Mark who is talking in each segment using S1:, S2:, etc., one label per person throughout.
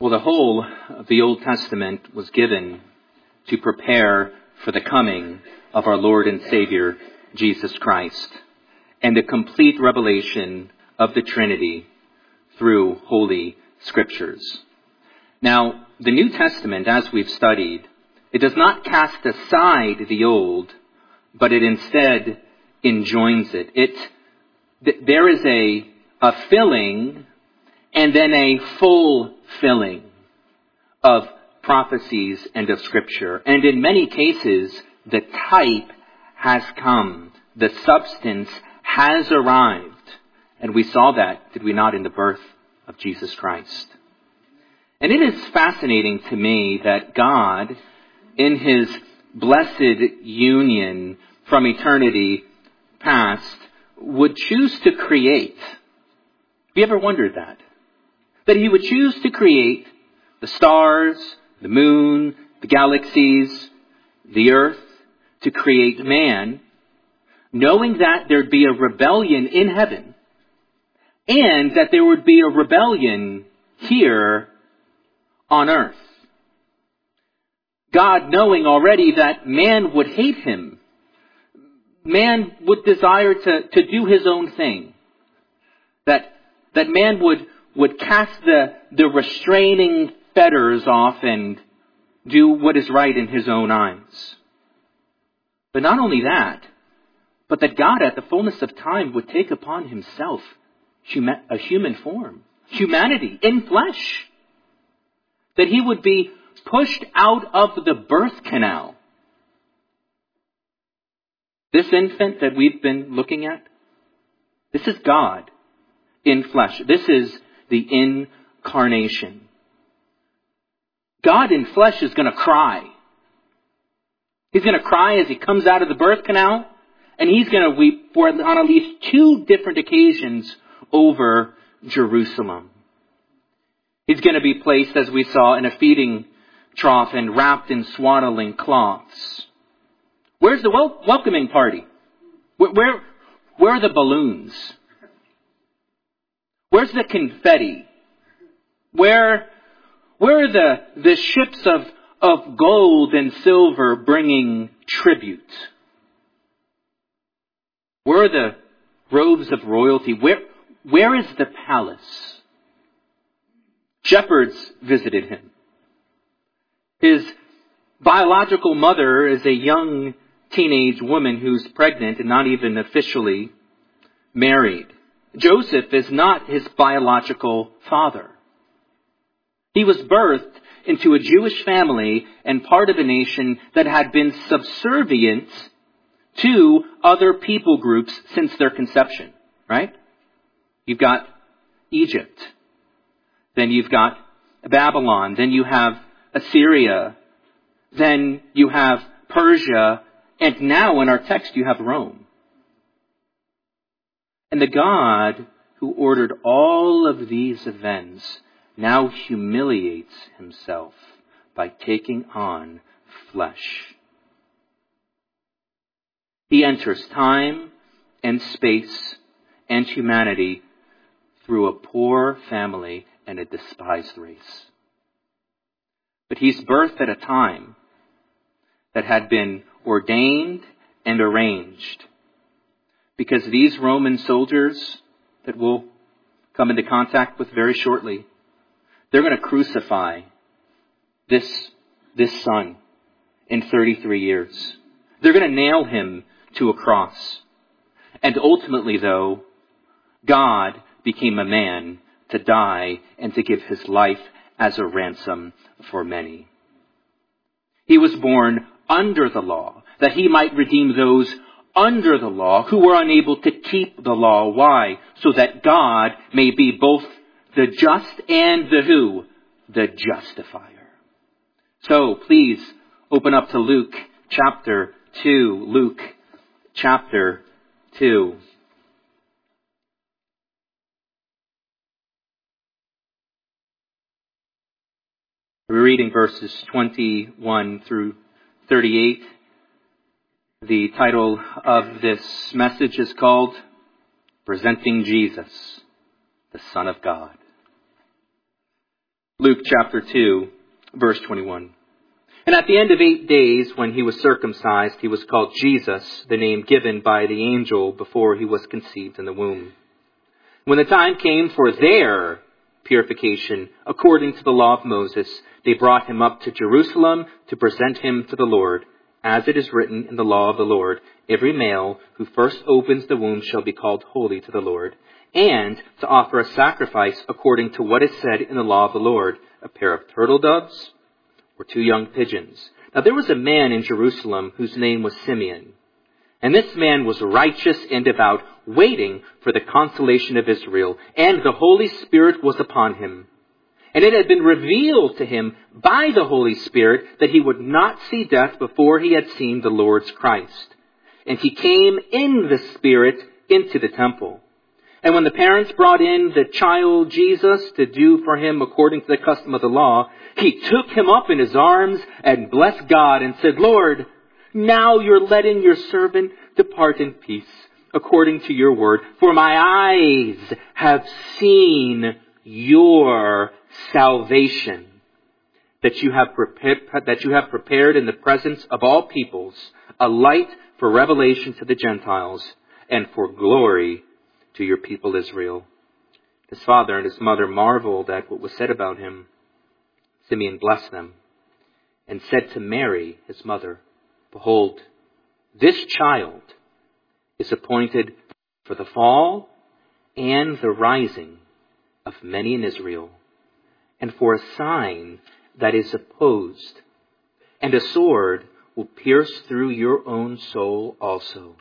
S1: Well, the whole of the Old Testament was given to prepare for the coming of our Lord and Savior, Jesus Christ, and the complete revelation of the Trinity through Holy Scriptures. Now, the New Testament, as we've studied, it does not cast aside the Old, but it instead enjoins it. There is a filling and then a full filling of prophecies and of Scripture. And in many cases, the type has come. The substance has arrived. And we saw that, did we not, in the birth of Jesus Christ. And it is fascinating to me that God, in His blessed union from eternity past, would choose to create. Have you ever wondered that? That He would choose to create the stars, the moon, the galaxies, the earth, to create man, knowing that there'd be a rebellion in heaven, and that there would be a rebellion here on earth. God knowing already that man would hate Him. Man would desire to do his own thing. That man would cast the restraining fetters off and do what is right in his own eyes. But not only that, but that God at the fullness of time would take upon Himself a human form, humanity in flesh. That He would be pushed out of the birth canal. This infant that we've been looking at, this is God in flesh. This is the incarnation. God in flesh is going to cry. He's going to cry as He comes out of the birth canal, and He's going to weep on at least 2 different occasions over Jerusalem. He's going to be placed, as we saw, in a feeding trough and wrapped in swaddling cloths. Where's the welcoming party? Where are the balloons? Where's the confetti? Where are the ships of gold and silver bringing tribute? Where are the robes of royalty? Where is the palace? Shepherds visited Him. His biological mother is a young teenage woman who's pregnant and not even officially married. Joseph is not his biological father. He was birthed into a Jewish family and part of a nation that had been subservient to other people groups since their conception, right? You've got Egypt. Then you've got Babylon. Then you have Assyria. Then you have Persia. And now in our text you have Rome. And the God who ordered all of these events now humiliates Himself by taking on flesh. He enters time and space and humanity through a poor family and a despised race. But He's birthed at a time that had been ordained and arranged. Because these Roman soldiers that we'll come into contact with very shortly, they're going to crucify this son in 33 years. They're going to nail Him to a cross. And ultimately, though, God became a man to die and to give His life as a ransom for many. He was born under the law, that He might redeem those under the law who were unable to keep the law. Why? So that God may be both the just and the who? The justifier. So please open up to Luke chapter 2. Luke chapter 2. We're reading verses 21 through 38. The title of this message is called Presenting Jesus, the Son of God. Luke chapter 2, verse 21. And at the end of 8 days, when he was circumcised, he was called Jesus, the name given by the angel before he was conceived in the womb. When the time came for their purification, according to the law of Moses, they brought him up to Jerusalem to present him to the Lord. As it is written in the law of the Lord, every male who first opens the womb shall be called holy to the Lord, and to offer a sacrifice according to what is said in the law of the Lord, a pair of turtle doves or 2 young pigeons. Now there was a man in Jerusalem whose name was Simeon. And this man was righteous and devout, waiting for the consolation of Israel, and the Holy Spirit was upon him. And it had been revealed to him by the Holy Spirit that he would not see death before he had seen the Lord's Christ. And he came in the Spirit into the temple. And when the parents brought in the child Jesus to do for him according to the custom of the law, he took him up in his arms and blessed God and said, Lord, now you're letting your servant depart in peace according to your word. For my eyes have seen your salvation that you have prepared in the presence of all peoples, a light for revelation to the Gentiles and for glory to your people Israel. His father and his mother marveled at what was said about him. Simeon blessed them and said to Mary, his mother, Behold, this child is appointed for the fall and the rising of many in Israel, and for a sign that is opposed, and a sword will pierce through your own soul also,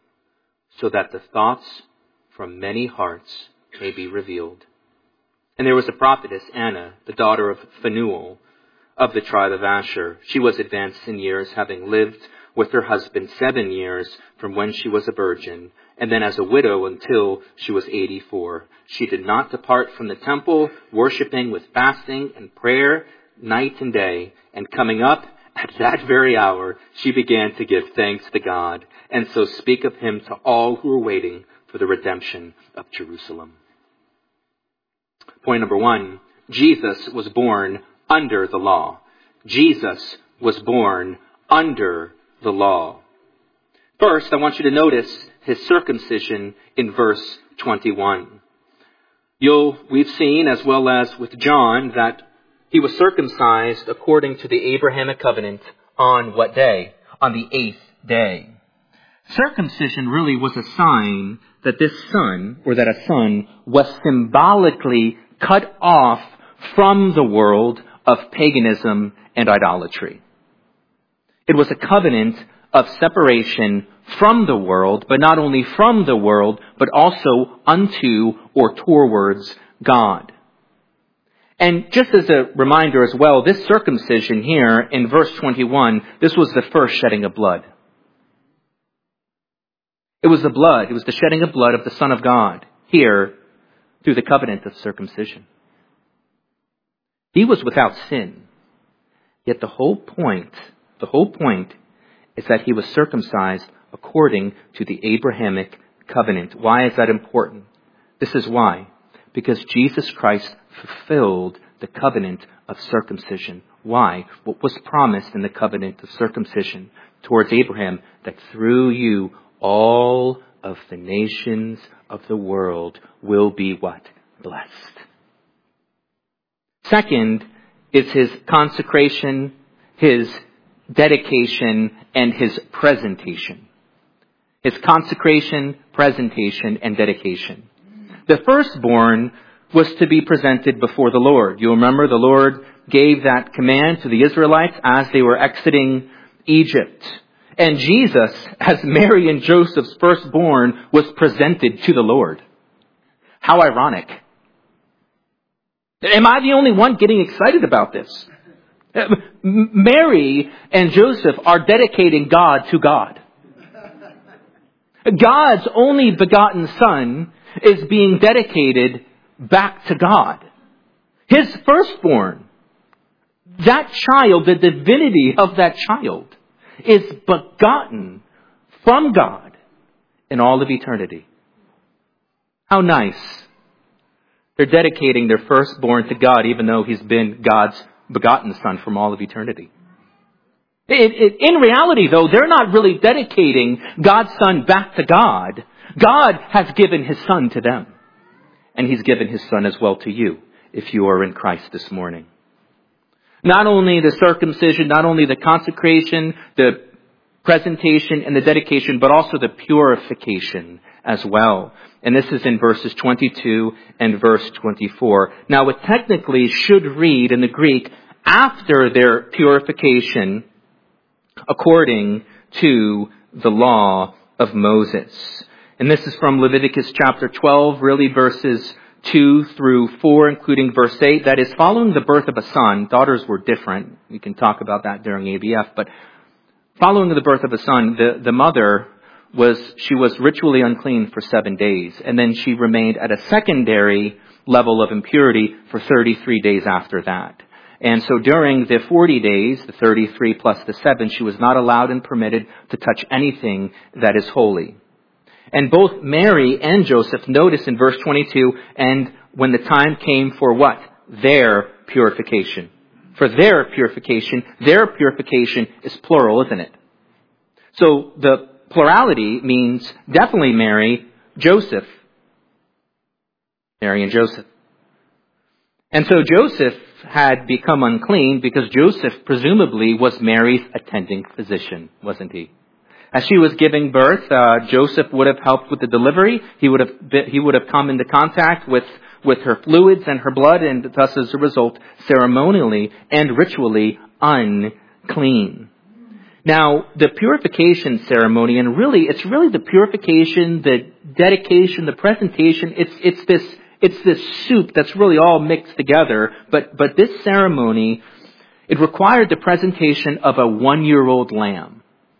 S1: so that the thoughts from many hearts may be revealed. And there was a prophetess, Anna, the daughter of Phanuel, of the tribe of Asher. She was advanced in years, having lived with her husband 7 years from when she was a virgin, and then as a widow until she was 84. She did not depart from the temple, worshiping with fasting and prayer night and day. And coming up at that very hour, she began to give thanks to God, and so speak of him to all who were waiting for the redemption of Jerusalem. Point number 1, Jesus was born under the law. Jesus was born under the law. First, I want you to notice his circumcision in verse 21. We've seen, as well as with John, that he was circumcised according to the Abrahamic covenant on what day? On the 8th day. Circumcision really was a sign that this son, or that a son, was symbolically cut off from the world of paganism and idolatry. It was a covenant of separation from the world, but not only from the world, but also unto or towards God. And just as a reminder as well, this circumcision here in verse 21, this was the first shedding of blood. It was the shedding of blood of the Son of God here through the covenant of circumcision. He was without sin. Yet the whole point is that he was circumcised according to the Abrahamic covenant. Why is that important? This is why. Because Jesus Christ fulfilled the covenant of circumcision. Why? What was promised in the covenant of circumcision towards Abraham, that through you all of the nations of the world will be what? Blessed. Second is his consecration, his dedication, and his presentation. His consecration, presentation, and dedication. The firstborn was to be presented before the Lord. You remember the Lord gave that command to the Israelites as they were exiting Egypt. And Jesus, as Mary and Joseph's firstborn, was presented to the Lord. How ironic. Am I the only one getting excited about this? Mary and Joseph are dedicating God to God. God's only begotten Son is being dedicated back to God. His firstborn, that child, the divinity of that child, is begotten from God in all of eternity. How nice They're dedicating their firstborn to God, even though he's been God's begotten Son from all of eternity. In reality, though, they're not really dedicating God's Son back to God. God has given his Son to them. And he's given his Son as well to you, if you are in Christ this morning. Not only the circumcision, not only the consecration, the presentation and the dedication, but also the purification as well. And this is in verses 22 and verse 24. Now, it technically should read in the Greek, after their purification, according to the law of Moses. And this is from Leviticus chapter 12, really verses 2 through 4, including verse 8. That is, following the birth of a son, daughters were different. We can talk about that during ABF. But following the birth of a son, the mother was ritually unclean for 7 days. And then she remained at a secondary level of impurity for 33 days after that. And so during the 40 days, the 33 plus the 7, she was not allowed and permitted to touch anything that is holy. And both Mary and Joseph, notice in verse 22, and when the time came for what? Their purification. For their purification is plural, isn't it? So the plurality means definitely Mary, Joseph. Mary and Joseph. And so Joseph had become unclean because Joseph presumably was Mary's attending physician, wasn't he? As she was giving birth, Joseph would have helped with the delivery. He would have come into contact with her fluids and her blood, and thus as a result, ceremonially and ritually unclean. Now, the purification ceremony, and it's really the purification, the dedication, the presentation, it's this soup that's really all mixed together. But this ceremony, it required the presentation of a 1-year-old lamb.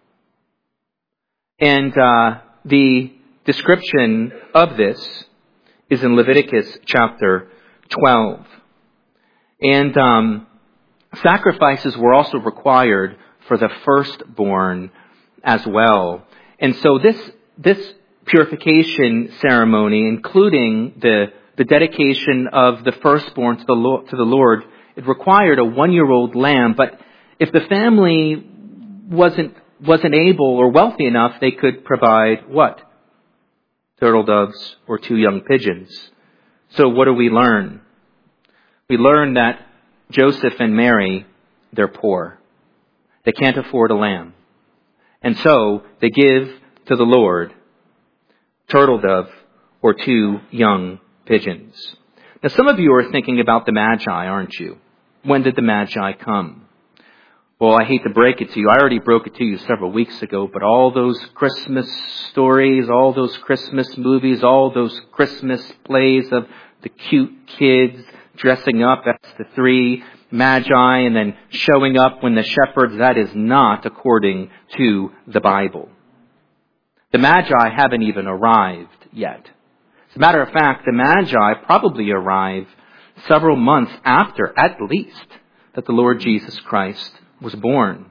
S1: And the description of this is in Leviticus chapter 12. And sacrifices were also required for the firstborn as well. And so this purification ceremony, including the dedication of the firstborn to the Lord, it required a 1-year-old lamb. But if the family wasn't able or wealthy enough, they could provide what? Turtle doves or 2 young pigeons. So what do we learn? We learn that Joseph and Mary, they're poor. They can't afford a lamb. And so they give to the Lord turtle dove or 2 young pigeons. Now some of you are thinking about the Magi, aren't you? When did the Magi come? Well, I hate to break it to you. I already broke it to you several weeks ago, but all those Christmas stories, all those Christmas movies, all those Christmas plays of the cute kids dressing up as the 3 Magi and then showing up when the shepherds, that is not according to the Bible. The Magi haven't even arrived yet. As a matter of fact, the Magi probably arrive several months after, at least, that the Lord Jesus Christ was born.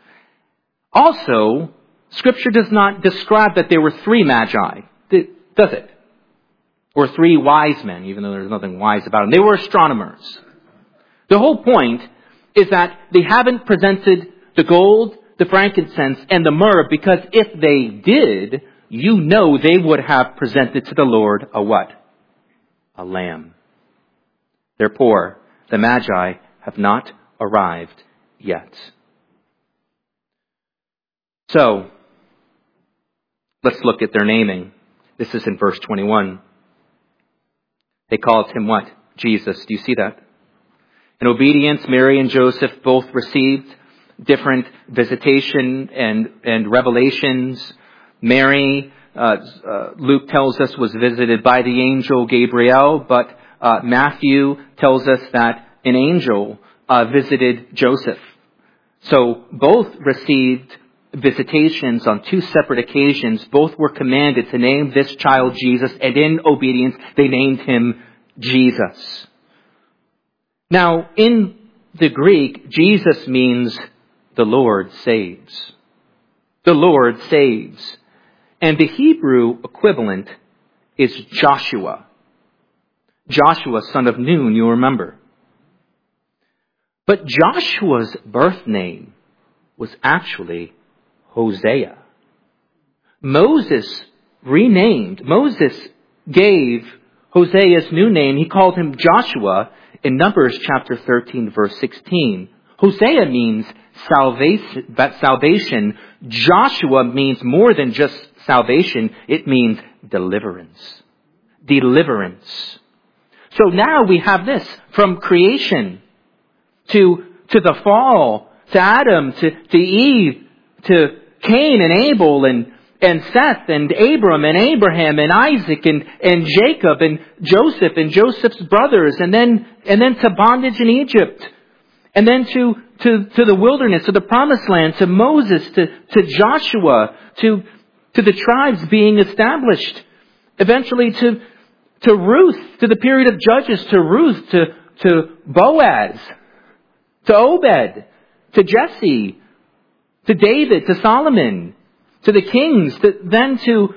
S1: Also, Scripture does not describe that there were 3 Magi, does it? Or 3 wise men, even though there's nothing wise about them. They were astronomers. The whole point is that they haven't presented the gold, the frankincense, and the myrrh, because if they did, you know they would have presented to the Lord a what? A lamb. They're poor. The Magi have not arrived yet. So, let's look at their naming. This is in verse 21. They called him what? Jesus. Do you see that? In obedience, Mary and Joseph both received different visitation and revelations. Mary, Luke tells us, was visited by the angel Gabriel, but Matthew tells us that an angel visited Joseph. So both received visitations on 2 separate occasions. Both were commanded to name this child Jesus, and in obedience they named him Jesus. Now, in the Greek, Jesus means the Lord saves. The Lord saves. And the Hebrew equivalent is Joshua.
S2: Joshua, son of Nun, you'll remember. But Joshua's birth name was actually Hosea. Moses gave Hosea's new name. He called him Joshua in Numbers chapter 13, verse 16. Hosea means salvation. Joshua means more than just salvation. It means deliverance. Deliverance. So now we have this from creation to the fall, to Adam, to Eve, to Cain and Abel and Seth and Abram and Abraham and Isaac and Jacob and Joseph and Joseph's brothers and then to bondage in Egypt. And then to the wilderness, to the promised land, to Moses, to Joshua, to the tribes being established. Eventually to Ruth, to the period of Judges, to Ruth, to Boaz, to Obed, to Jesse, to David, to Solomon, to the kings, then to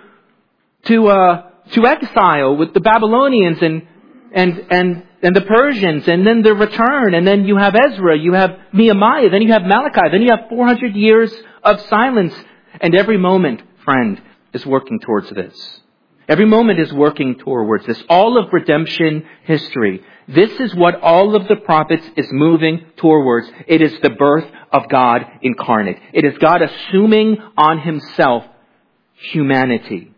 S2: exile with the Babylonians and the Persians, and then the return, and then you have Ezra, you have Nehemiah, then you have Malachi, then you have 400 years of silence, and every moment, friend, is working towards this. Every moment is working towards this. All of redemption history. This is what all of the prophets is moving towards. It is the birth of God incarnate. It is God assuming on himself humanity.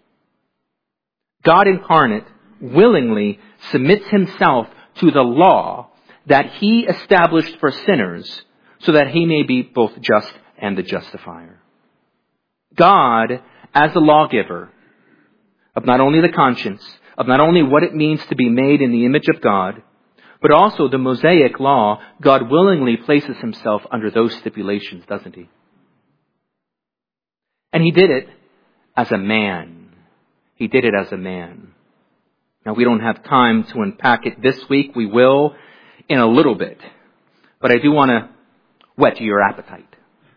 S2: God incarnate willingly submits himself to the law that he established for sinners so that he may be both just and the justifier. God, as a lawgiver of not only the conscience, of not only what it means to be made in the image of God, but also the Mosaic law, God willingly places himself under those stipulations, doesn't he? And he did it as a man. He did it as a man. Now, we don't have time to unpack it this week. We will in a little bit. But I do want to whet your appetite.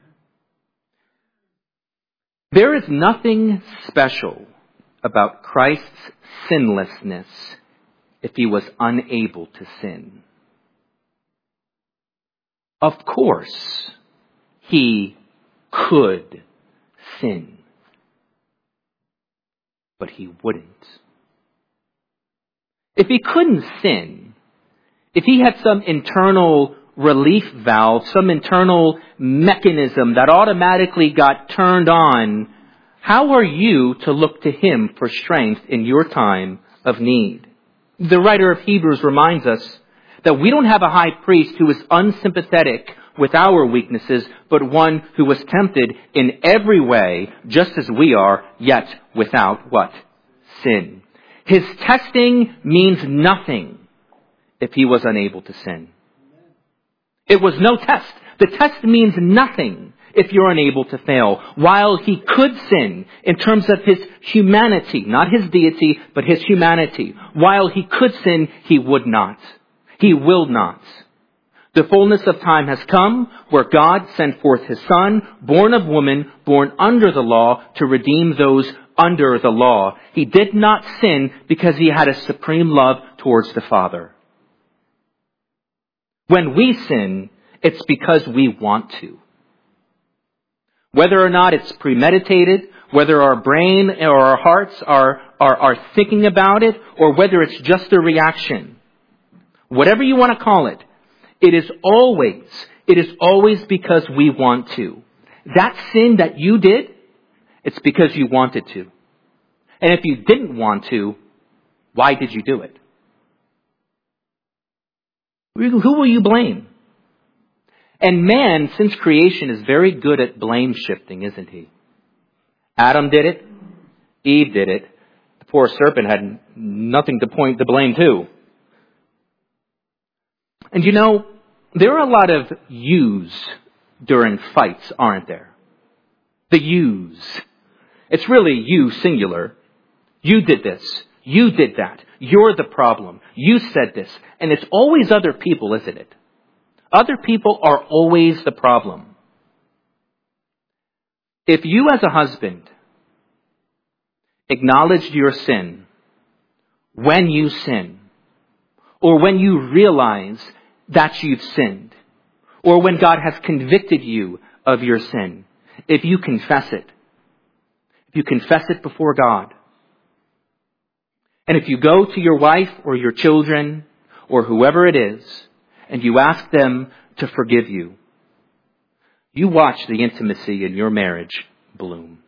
S2: There is nothing special about Christ's sinlessness if he was unable to sin. Of course, he could sin, but he wouldn't. If he couldn't sin, if he had some internal relief valve, some internal mechanism that automatically got turned on, how are you to look to him for strength in your time of need? The writer of Hebrews reminds us that we don't have a high priest who is unsympathetic with our weaknesses, but one who was tempted in every way, just as we are, yet without what? Sin. His testing means nothing if he was unable to sin. It was no test. The test means nothing if you're unable to fail. While he could sin in terms of his humanity, not his deity, but his humanity. While he could sin, he would not. He will not. The fullness of time has come where God sent forth his Son, born of woman, born under the law, to redeem those under the law. He did not sin because he had a supreme love towards the Father. When we sin, it's because we want to. Whether or not it's premeditated, whether our brain or our hearts are thinking about it, or whether it's just a reaction. Whatever you want to call it, it is always because we want to. That sin that you did, it's because you wanted to. And if you didn't want to, why did you do it? Who will you blame? And man, since creation, is very good at blame shifting, isn't he? Adam did it. Eve did it. The poor serpent had nothing to point the blame to. And you know, there are a lot of yous during fights, aren't there? The yous. It's really you singular. You did this. You did that. You're the problem. You said this. And it's always other people, isn't it? Other people are always the problem. If you as a husband acknowledged your sin when you sin, or when you realize that you've sinned, or when God has convicted you of your sin, if you confess it before God, and if you go to your wife or your children or whoever it is, and you ask them to forgive you, you watch the intimacy in your marriage bloom.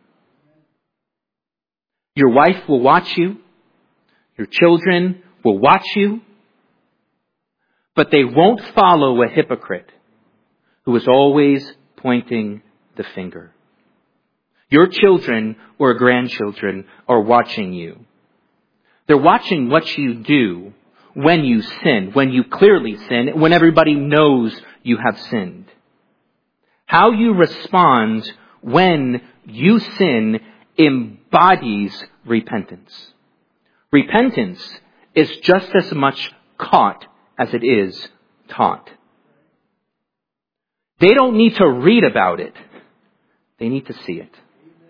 S2: Your wife will watch you. Your children will watch you. But they won't follow a hypocrite who is always pointing the finger. Your children or grandchildren are watching you. They're watching what you do when you sin, when you clearly sin, when everybody knows you have sinned. How you respond when you sin embodies repentance. Repentance is just as much caught as it is taught. They don't need to read about it. They need to see it.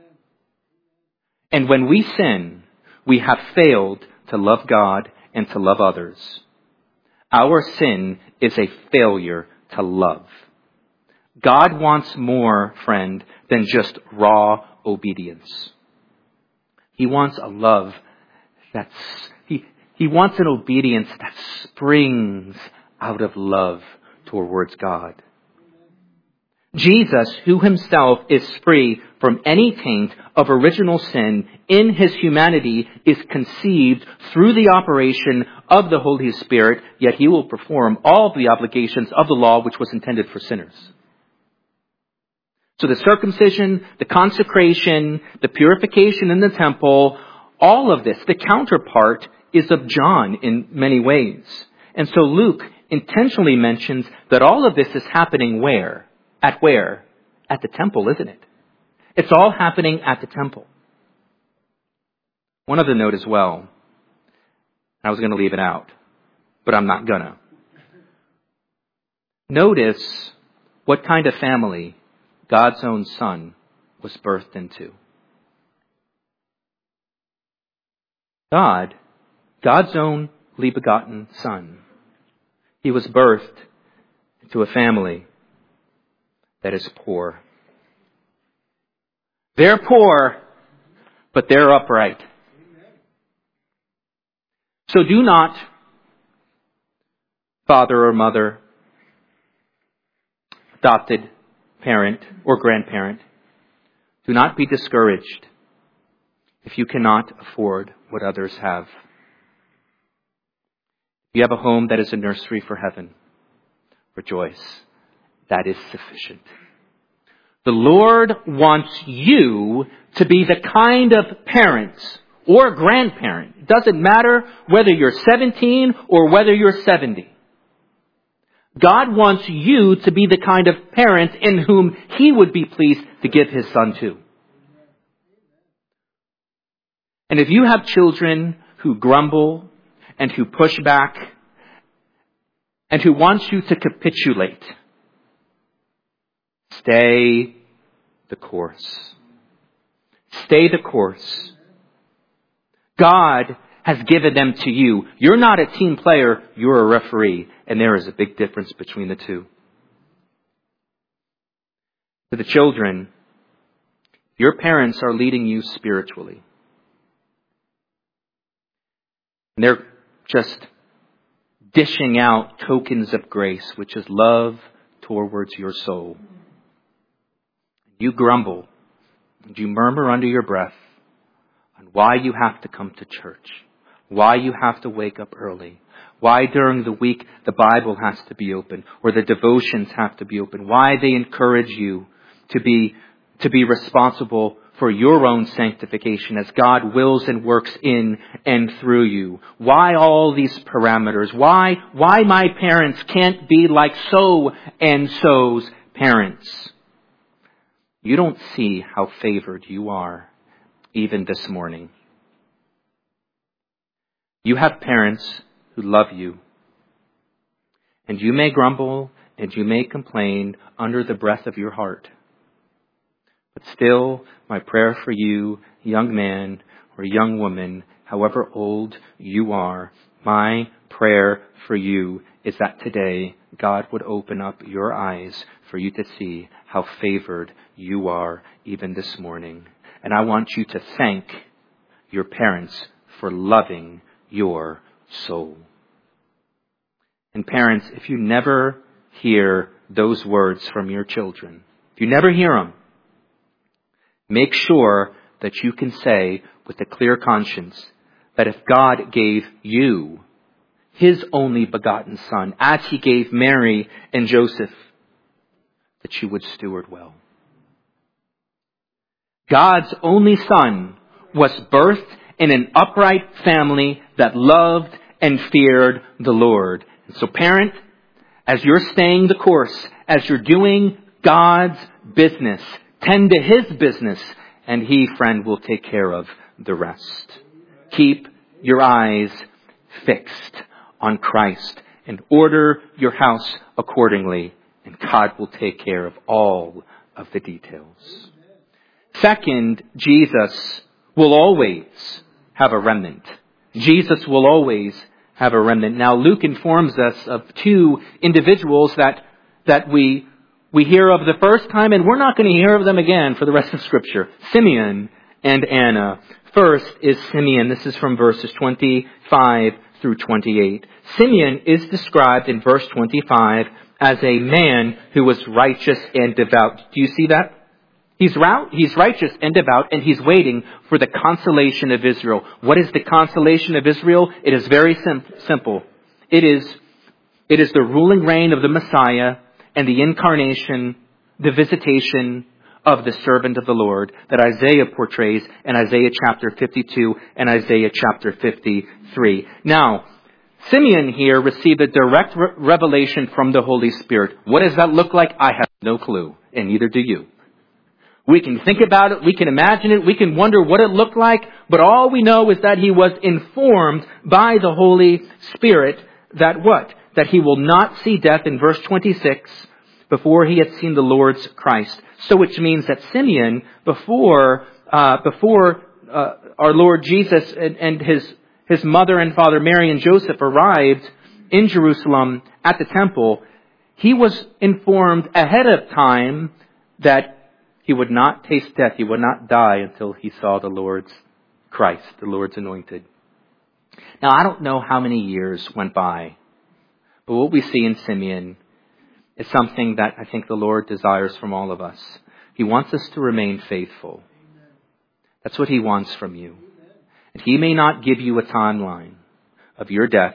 S2: And when we sin, we have failed to love God and to love others. Our sin is a failure to love. God wants more, friend, than just raw obedience. He wants a love He wants an obedience that springs out of love towards God. Jesus, who himself is free from any taint of original sin in his humanity, is conceived through the operation of the Holy Spirit, yet he will perform all of the obligations of the law which was intended for sinners. So the circumcision, the consecration, the purification in the temple, all of this, the counterpart is of John in many ways. And so Luke intentionally mentions that all of this is happening where? At where? At the temple, isn't it? It's all happening at the temple. One other note as well. I was going to leave it out, but I'm not gonna. Notice what kind of family God's own Son was birthed into. God's only begotten Son. He was birthed into a family that is poor. They're poor, but they're upright. So do not, father or mother, adopted parent or grandparent, do not be discouraged if you cannot afford what others have. If you have a home that is a nursery for heaven, rejoice. That is sufficient. The Lord wants you to be the kind of parents or grandparent. It doesn't matter whether you're 17 or whether you're 70. God wants you to be the kind of parent in whom He would be pleased to give His Son to. And if you have children who grumble and who push back and who want you to capitulate, stay the course. Stay the course. God has given them to you. You're not a team player, you're a referee. And there is a big difference between the two. To the children, your parents are leading you spiritually. And they're just dishing out tokens of grace, which is love towards your soul. You grumble and you murmur under your breath on why you have to come to church, why you have to wake up early, why during the week the Bible has to be open or the devotions have to be open, why they encourage you to be responsible for your own sanctification as God wills and works in and through you. Why all these parameters? Why my parents can't be like so and so's parents? You don't see how favored you are even this morning. You have parents who love you. And you may grumble and you may complain under the breath of your heart. But still, my prayer for you, young man or young woman, however old you are, My prayer for you is that today God would open up your eyes for you to see how favored you are even this morning. And I want you to thank your parents for loving your soul. And parents, if you never hear those words from your children, if you never hear them, make sure that you can say with a clear conscience that if God gave you His only begotten Son, as He gave Mary and Joseph, that you would steward well. God's only Son was birthed in an upright family that loved and feared the Lord. And so parent, as you're staying the course, as you're doing God's business, tend to His business, and He, friend, will take care of the rest. Keep your eyes fixed on Christ and order your house accordingly, and God will take care of all of the details. Second, Jesus will always have a remnant. Jesus will always have a remnant. Now, Luke informs us of two individuals that we hear of the first time, and we're not going to hear of them again for the rest of Scripture. Simeon and Anna. First is Simeon. This is from verses 25 through 28. Simeon is described in verse 25 as a man who was righteous and devout. Do you see that? He's righteous and devout, and he's waiting for the consolation of Israel. What is the consolation of Israel? It is very simple. It is the ruling reign of the Messiah and the incarnation, the visitation of the servant of the Lord that Isaiah portrays in Isaiah chapter 52 and Isaiah chapter 53. Now, Simeon here received a direct revelation from the Holy Spirit. What does that look like? I have no clue, and neither do you. We can think about it, we can imagine it, we can wonder what it looked like, but all we know is that he was informed by the Holy Spirit that what? That he will not see death in verse 26 before he had seen the Lord's Christ. So which means that Simeon, before our Lord Jesus and his mother and father Mary and Joseph arrived in Jerusalem at the temple, he was informed ahead of time that he would not taste death, he would not die until he saw the Lord's Christ, the Lord's anointed. Now, I don't know how many years went by, but what we see in Simeon is something that I think the Lord desires from all of us. He wants us to remain faithful. That's what He wants from you. And He may not give you a timeline of your death,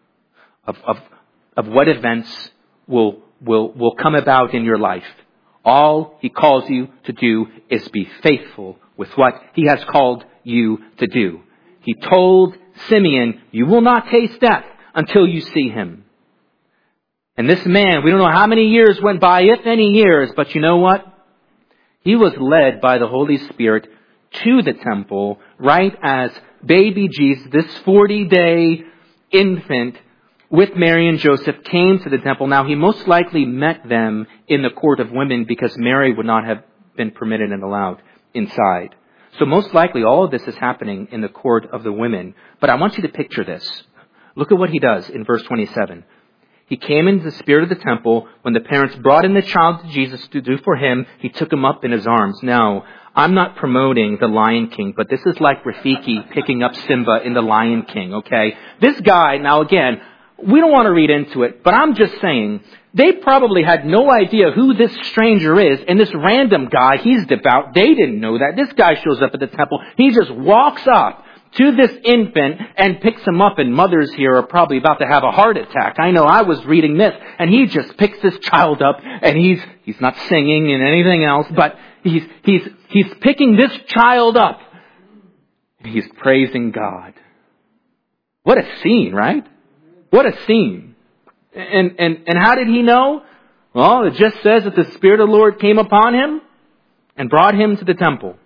S2: of what events will come about in your life. All He calls you to do is be faithful with what He has called you to do. He told Simeon, you will not taste death until you see Him. And this man, we don't know how many years went by, if any years, but you know what? He was led by the Holy Spirit to the temple right as baby Jesus, this 40-day infant, with Mary and Joseph came to the temple. Now, he most likely met them in the court of women because Mary would not have been permitted and allowed inside. So most likely all of this is happening in the court of the women. But I want you to picture this. Look at what he does in verse 27. He came into the spirit of the temple. When the parents brought in the child to Jesus to do for him, he took him up in his arms. Now, I'm not promoting the Lion King, but this is like Rafiki picking up Simba in the Lion King, okay? This guy, now again, we don't want to read into it, but I'm just saying, they probably had no idea who this stranger is, and this random guy, he's devout, they didn't know that. This guy shows up at the temple, he just walks up to this infant and picks him up, and mothers here are probably about to have a heart attack. I know, I was reading this, and he just picks this child up, and he's not singing and anything else, but he's picking this child up, and he's praising God. What a scene, right? What a scene. And how did he know? Well, it just says that the Spirit of the Lord came upon him and brought him to the temple.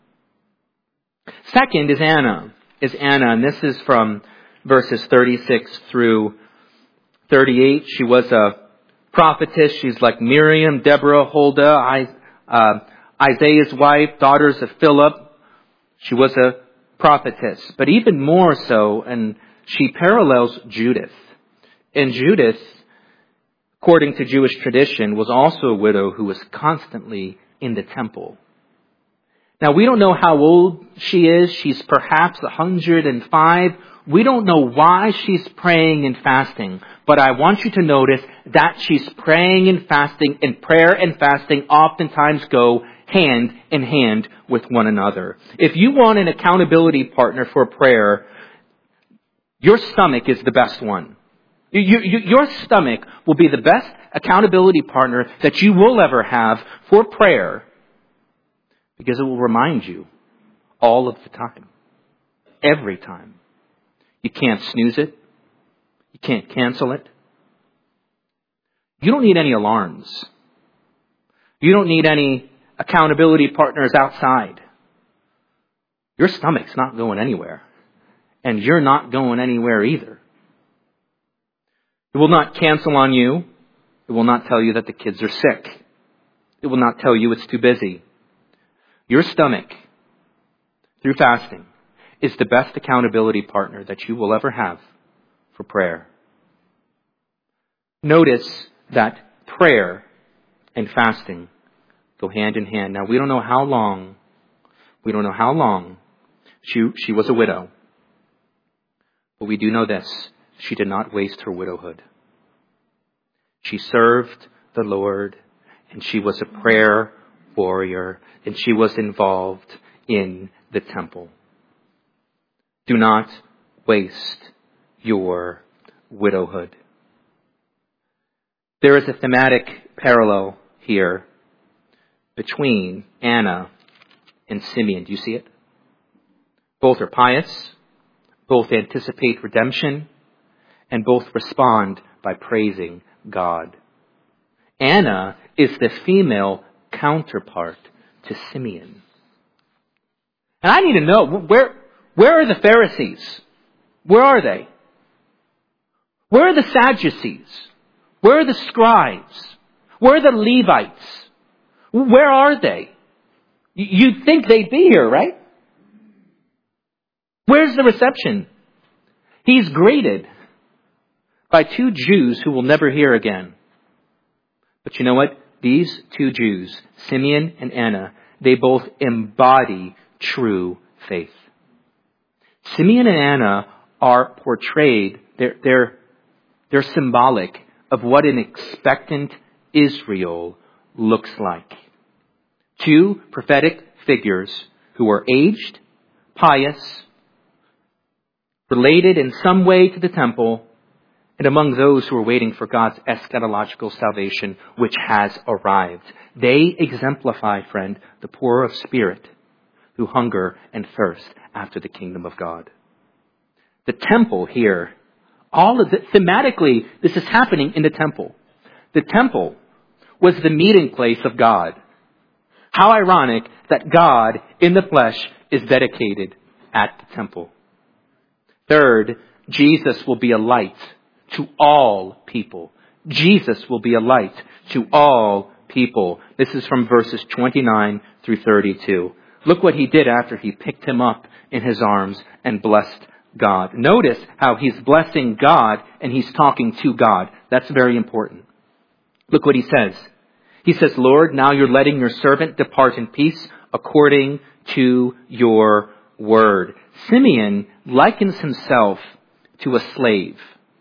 S2: Second is Anna. And this is from verses 36 through 38. She was a prophetess. She's like Miriam, Deborah, Huldah, Isaiah's wife, daughters of Philip. She was a prophetess. But even more so, and she parallels Judith. And Judith, according to Jewish tradition, was also a widow who was constantly in the temple. Now, we don't know how old she is. She's perhaps 105. We don't know why she's praying and fasting. But I want you to notice that she's praying and fasting, and prayer and fasting oftentimes go hand in hand with one another. If you want an accountability partner for prayer, your stomach is the best one. Your stomach will be the best accountability partner that you will ever have for prayer, because it will remind you all of the time, every time. You can't snooze it. You can't cancel it. You don't need any alarms. You don't need any accountability partners outside. Your stomach's not going anywhere. And you're not going anywhere either. It will not cancel on you. It will not tell you that the kids are sick. It will not tell you it's too busy. Your stomach, through fasting, is the best accountability partner that you will ever have for prayer. Notice that prayer and fasting go hand in hand. Now, we don't know how long she was a widow. But we do know this: she did not waste her widowhood. She served the Lord, and she was a prayer warrior, and she was involved in the temple. Do not waste your widowhood. There is a thematic parallel here between Anna and Simeon. Do you see it? Both are pious, both anticipate redemption, and both respond by praising God. Anna is the female counterpart to Simeon. And I need to know, where are the Pharisees? Where are they? Where are the Sadducees? Where are the scribes? Where are the Levites? Where are they? You'd think they'd be here, right? Where's the reception? He's greeted by two Jews who will never hear again. But you know what? These two Jews, Simeon and Anna, they both embody true faith. Simeon and Anna are portrayed, they're symbolic of what an expectant Israel looks like. Two prophetic figures who are aged, pious, related in some way to the temple, and among those who are waiting for God's eschatological salvation, which has arrived. They exemplify, friend, the poor of spirit who hunger and thirst after the kingdom of God. The temple here, all of it, thematically, this is happening in the temple. The temple was the meeting place of God. How ironic that God in the flesh is dedicated at the temple. Third, Jesus will be a light to all people. Jesus will be a light to all people. This is from verses 29 through 32. Look what he did after he picked him up in his arms and blessed God. Notice how he's blessing God and he's talking to God. That's very important. Look what he says. He says, Lord, now you're letting your servant depart in peace according to your word. Simeon likens himself to a slave.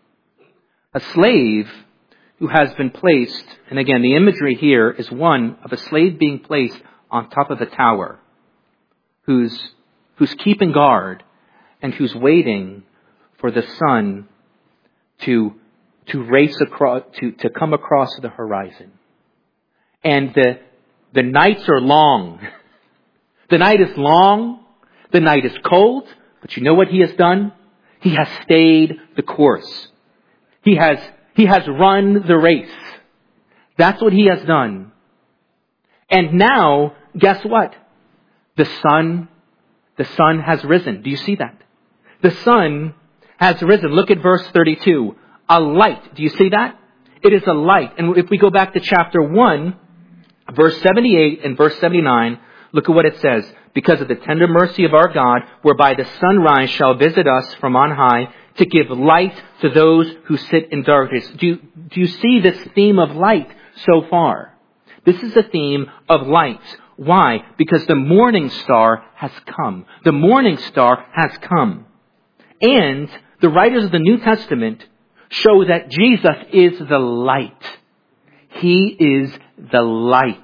S2: A slave who has been placed, and again, the imagery here is one of a slave being placed on top of a tower, who's keeping guard and who's waiting for the sun to race across, to come across the horizon. And the nights are long. The night is long. The night is cold. But you know what he has done? He has stayed the course. He has run the race. That's what he has done. And now, guess what? The sun has risen. Do you see that? The sun has risen. Look at verse 32. A light. Do you see that? It is a light. And if we go back to chapter 1, verse 78 and verse 79, look at what it says. Because of the tender mercy of our God, whereby the sunrise shall visit us from on high, to give light to those who sit in darkness. Do you see this theme of light so far? This is a theme of light. Why? Because the morning star has come. The morning star has come. And the writers of the New Testament show that Jesus is the light. He is the light.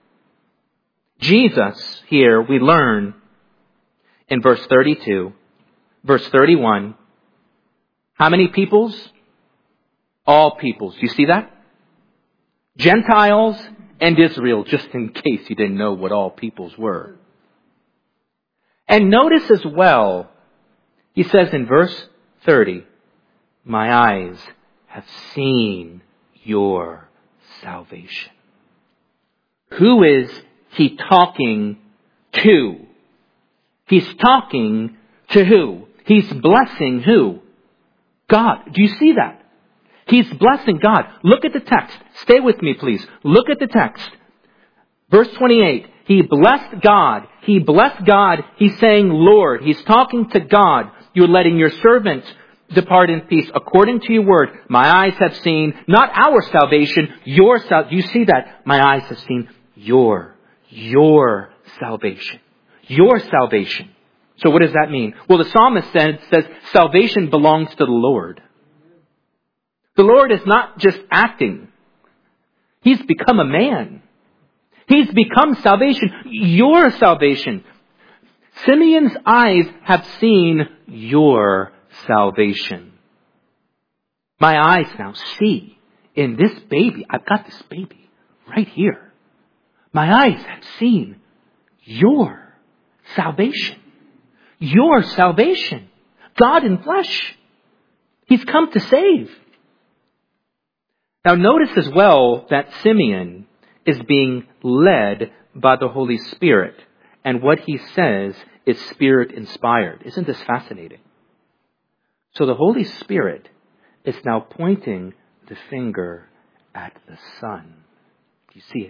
S2: Jesus, here we learn in verse 32, verse 31, how many peoples? All peoples. Do you see that? Gentiles and Israel, just in case you didn't know what all peoples were. And notice as well, he says in verse 30, my eyes have seen your salvation. Who is he talking to? He's talking to who? He's blessing who? God. Do you see that? He's blessing God. Look at the text. Stay with me, please. Look at the text. Verse 28. He blessed God. He blessed God. He's saying, Lord. He's talking to God. You're letting your servant depart in peace according to your word. My eyes have seen, not our salvation, your salvation. Do you see that? My eyes have seen your salvation. Your salvation. So what does that mean? Well, the psalmist says salvation belongs to the Lord. The Lord is not just acting. He's become a man. He's become salvation. Your salvation. Simeon's eyes have seen your salvation. My eyes now see in this baby. I've got this baby right here. My eyes have seen your salvation. Your salvation. God in flesh. He's come to save. Now notice as well that Simeon is being led by the Holy Spirit. And what he says is Spirit inspired. Isn't this fascinating? So the Holy Spirit is now pointing the finger at the Son. Do you see it?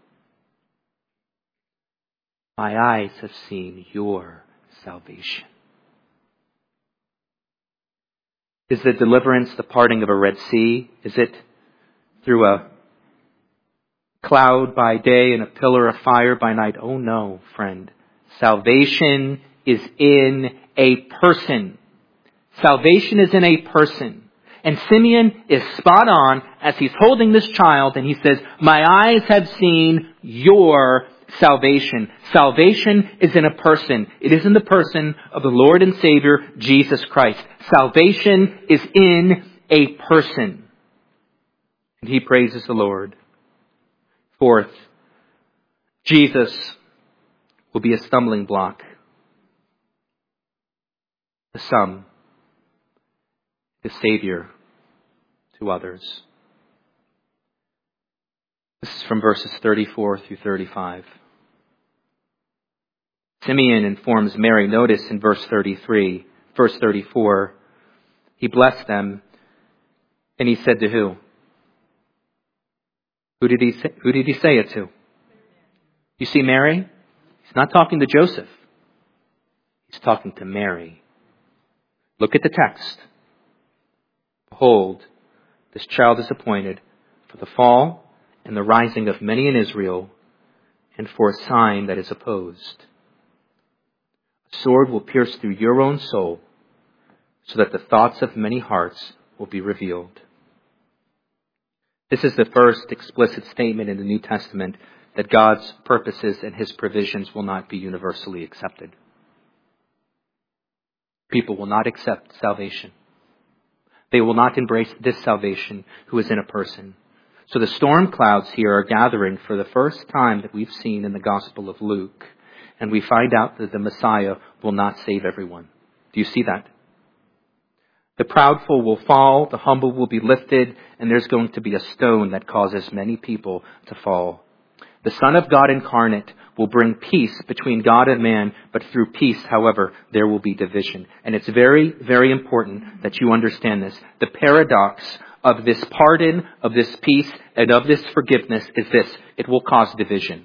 S2: My eyes have seen your salvation. Is the deliverance the parting of a Red Sea? Is it through a cloud by day and a pillar of fire by night? Oh no, friend. Salvation is in a person. Salvation is in a person. And Simeon is spot on as he's holding this child and he says, my eyes have seen your salvation. Salvation is in a person. It is in the person of the Lord and Savior, Jesus Christ. Salvation is in a person. And he praises the Lord. Fourth, Jesus will be a stumbling block. The Son, the Savior to others. This is from verses 34 through 35. Simeon informs Mary. Notice in verse 33, verse 34, he blessed them and he said to who? Who did he say it to? You see Mary? He's not talking to Joseph. He's talking to Mary. Look at the text. Behold, this child is appointed for the fall and the rising of many in Israel, and for a sign that is opposed. A sword will pierce through your own soul, so that the thoughts of many hearts will be revealed. This is the first explicit statement in the New Testament that God's purposes and His provisions will not be universally accepted. People will not accept salvation. They will not embrace this salvation who is in a person. So the storm clouds here are gathering for the first time that we've seen in the Gospel of Luke. And we find out that the Messiah will not save everyone. Do you see that? The proudful will fall, the humble will be lifted, and there's going to be a stone that causes many people to fall. The Son of God incarnate will bring peace between God and man, but through peace, however, there will be division. And it's very, very important that you understand this. The paradox of this pardon, of this peace, and of this forgiveness is this. It will cause division.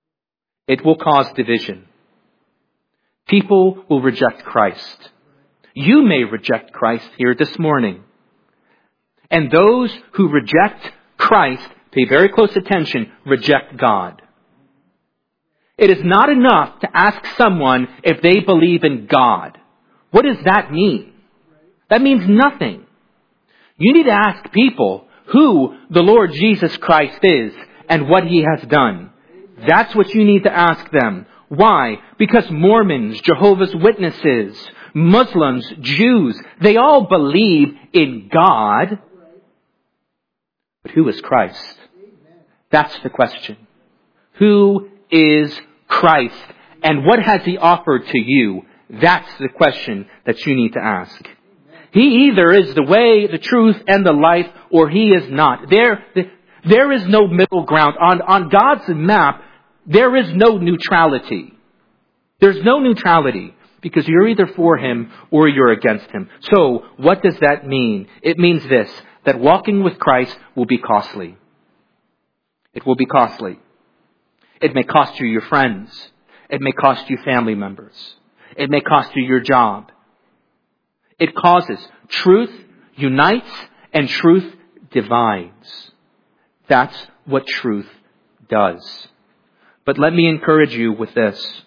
S2: It will cause division. People will reject Christ. You may reject Christ here this morning. And those who reject Christ, pay very close attention, reject God. It is not enough to ask someone if they believe in God. What does that mean? That means nothing. You need to ask people who the Lord Jesus Christ is and what He has done. That's what you need to ask them. Why? Because Mormons, Jehovah's Witnesses, Muslims, Jews, they all believe in God. But who is Christ? That's the question. Who is Christ? And what has He offered to you? That's the question that you need to ask. He either is the way, the truth, and the life, or He is not. There is no middle ground. On God's map, there is no neutrality. There's no neutrality because you're either for Him or you're against Him. So, what does that mean? It means this, that walking with Christ will be costly. It will be costly. It may cost you your friends. It may cost you family members. It may cost you your job. It causes. Truth unites and truth divides. That's what truth does. But let me encourage you with this.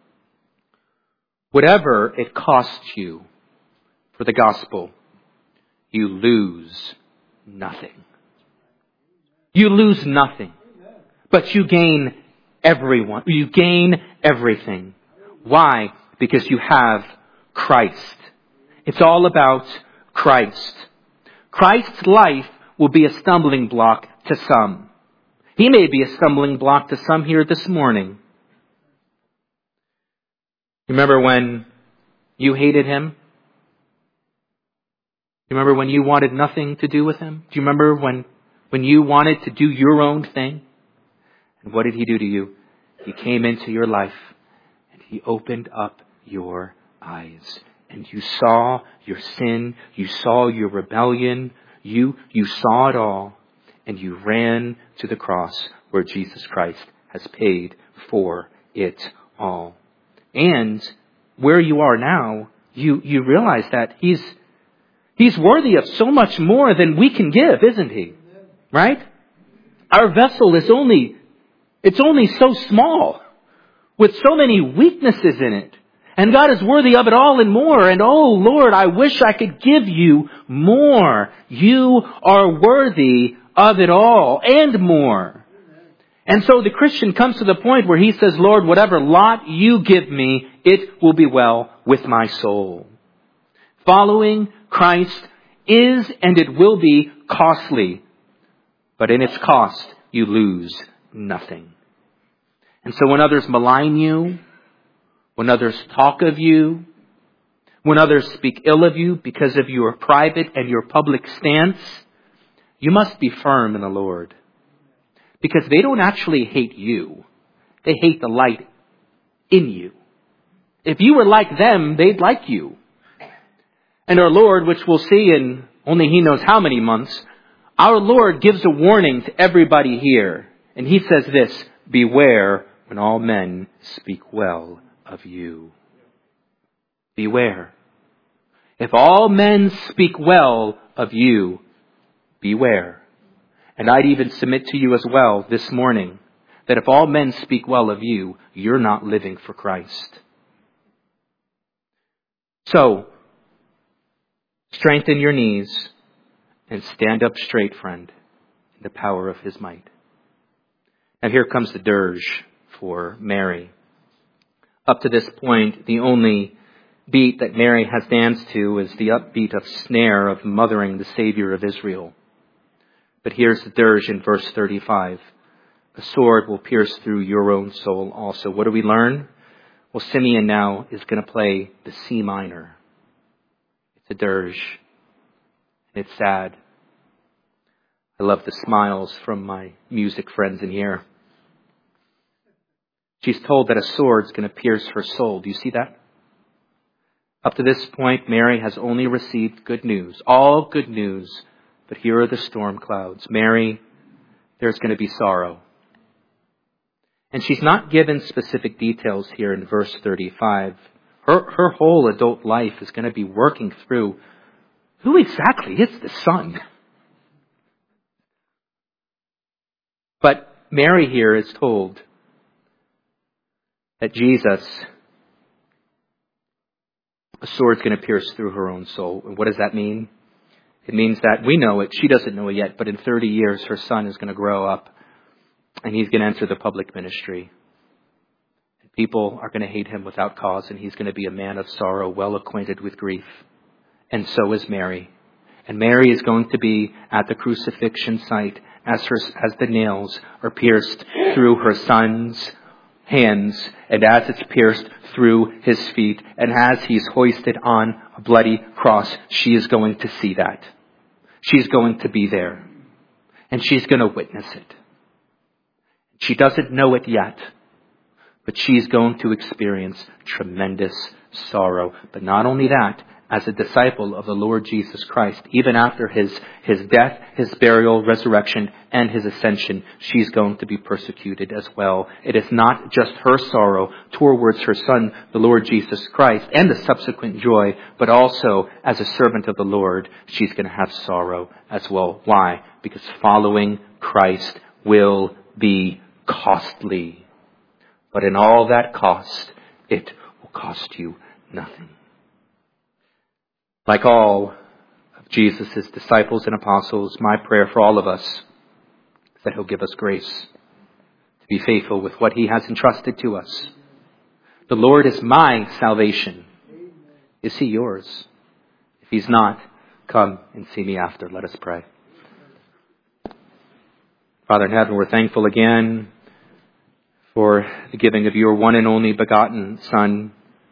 S2: Whatever it costs you for the gospel, you lose nothing. You lose nothing. But you gain everyone. You gain everything. Why? Because you have Christ. It's all about Christ. Christ's life will be a stumbling block to some. He may be a stumbling block to some here this morning. Remember when you hated Him? You remember when you wanted nothing to do with Him? Do you remember when you wanted to do your own thing? And what did He do to you? He came into your life and He opened up your eyes. And you saw your sin, you saw your rebellion, you saw it all, and you ran to the cross where Jesus Christ has paid for it all. And where you are now, you realize that He's worthy of so much more than we can give, isn't He? Right? Our vessel is only so small, with so many weaknesses in it. And God is worthy of it all and more. And oh Lord, I wish I could give you more. You are worthy of it all and more. And so the Christian comes to the point where he says, Lord, whatever lot you give me, it will be well with my soul. Following Christ is and it will be costly. But in its cost, you lose nothing. And so when others malign you, when others talk of you, when others speak ill of you because of your private and your public stance, you must be firm in the Lord. Because they don't actually hate you. They hate the light in you. If you were like them, they'd like you. And our Lord, which we'll see in only He knows how many months, our Lord gives a warning to everybody here. And He says this, beware when all men speak well of you. Beware. If all men speak well of you, beware. And I'd even submit to you as well this morning that if all men speak well of you, you're not living for Christ. So, strengthen your knees and stand up straight, friend, in the power of His might. Now here comes the dirge for Mary. Up to this point, the only beat that Mary has danced to is the upbeat of snare of mothering the Savior of Israel. But here's the dirge in verse 35. A sword will pierce through your own soul also. What do we learn? Well, Simeon now is going to play the C minor. It's a dirge. It's sad. I love the smiles from my music friends in here. She's told that a sword's going to pierce her soul. Do you see that? Up to this point, Mary has only received good news. All good news. But here are the storm clouds. Mary, there's going to be sorrow. And she's not given specific details here in verse 35. Her whole adult life is going to be working through who exactly is the Son. But Mary here is told that Jesus, a sword's going to pierce through her own soul. And what does that mean? It means that we know it. She doesn't know it yet, but in 30 years, her son is going to grow up and he's going to enter the public ministry. And people are going to hate him without cause, and he's going to be a man of sorrow, well acquainted with grief. And so is Mary. And Mary is going to be at the crucifixion site as the nails are pierced through her son's hands, and as it's pierced through his feet, and as he's hoisted on a bloody cross, she is going to see that. She's going to be there. And she's going to witness it. She doesn't know it yet, but she's going to experience tremendous sorrow. But not only that, as a disciple of the Lord Jesus Christ, even after his death, his burial, resurrection, and his ascension, she's going to be persecuted as well. It is not just her sorrow towards her Son, the Lord Jesus Christ, and the subsequent joy, but also as a servant of the Lord, she's going to have sorrow as well. Why? Because following Christ will be costly. But in all that cost, it will cost you nothing. Like all of Jesus' disciples and apostles, my prayer for all of us is that he'll give us grace to be faithful with what he has entrusted to us. The Lord is my salvation. Is he yours? If he's not, come and see me after. Let us pray. Father in heaven, we're thankful again for the giving of your one and only begotten Son,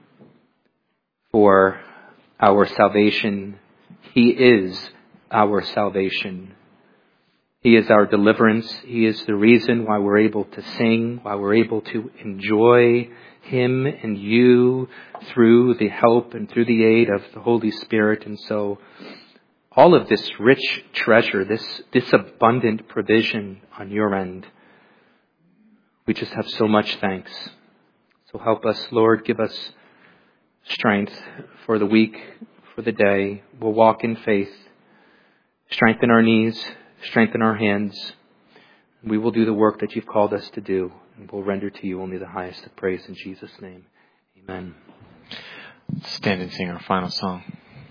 S2: for our salvation. He is our salvation. He is our deliverance. He is the reason why we're able to sing, why we're able to enjoy him and you through the help and through the aid of the Holy Spirit. And so all of this rich treasure, this abundant provision on your end, we just have so much thanks. So help us, Lord, give us strength for the week, for the day. We'll walk in faith. Strengthen our knees, strengthen our hands. We will do the work that you've called us to do, and we'll render to you only the highest of praise in Jesus' name. Amen.
S3: Stand and sing our final song.